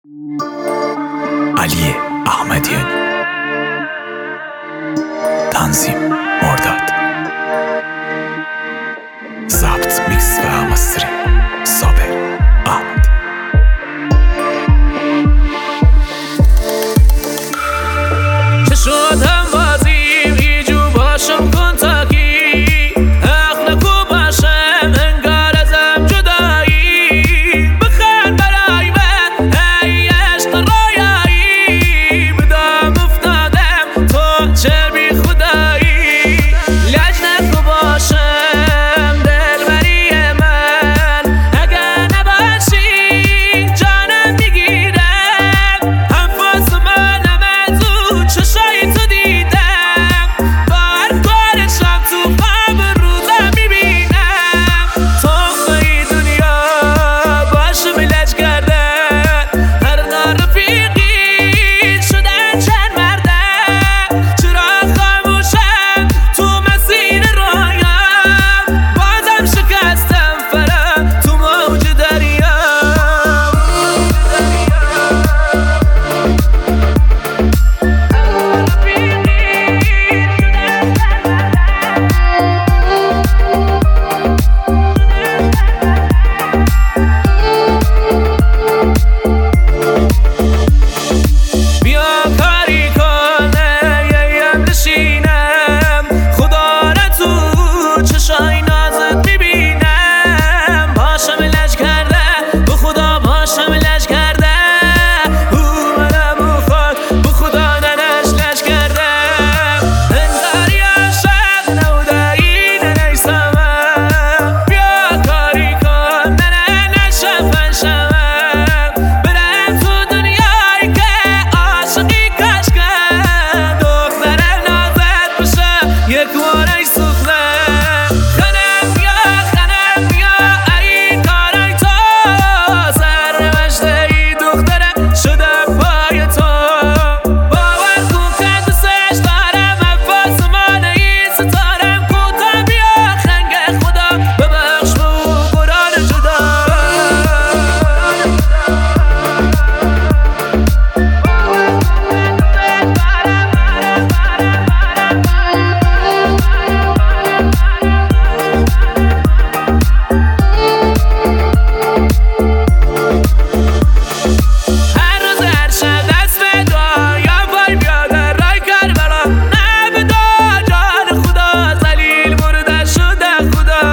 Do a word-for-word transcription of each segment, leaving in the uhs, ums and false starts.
علی احمدیانی، تنظیم مرداد، ضبط میکس و مستری صابر احمد. چه شد هم بازیم ایجو باشم کن تاکی حق نکو باشم انگار ازم جدایی بخند برای من ای عشق رویایی بدم افتادم تو چه بی خدایی لج نکو باشم دلبری من اگر نباشی جانم میگیرم انفاس منم از او چشای تو دیدم با هر کارشم تو خواب روزم میبینم تخمه دنیا باشم لج کردن هر نارفیقی شدن چند مردم چرا خاموشم تو مسیر رویم بازم شکستم فرم تو موج دریا بیا کاری کنه یه نشینم خدا را تو چشای نازت میبینم باشم لج کرده به خدا باشم لج کرده او منم او خود به خدا ننش لج کرده انگار یاشق نودایی ننیسمم بیا کاری کن نه نشم فنشمم برم تو دنیایی که عاشقی کش کن دخترم نازت بشم یک وارای سوختم خنم یا خنم یا ای کارای تو سرنوشته ای دخترم شدم پای تو باور کن که دوستش دارم انفاس من ای ستارم کوتا بیا خنگ خدا ببخش به او قرآن جدا هر روز هر شب دست به دعا یا پای بیادر رای کربلا نه به دعا جان خدا ذلیل مرده شده خدا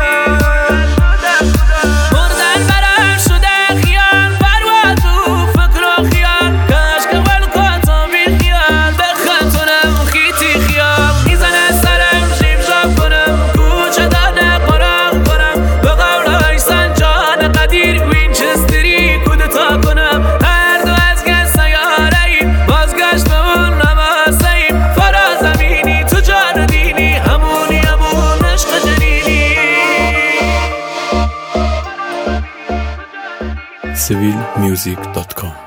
مردن برم شده خیال پرواز و فکر و خیال کاش که ولکن تو بی خیال بخندونم خیتی خیال میزنه سرم شیب شاب کنم کوچه دانه قرآن کنم به قولای سنجان قدیر وینچستری کودتا کنم هر دو از که سیاره ایم بازگشت به اون نماسه ایم فرازمینی تو جان دینی همونی همون عشق جنینی سیویل میوزیک دات کام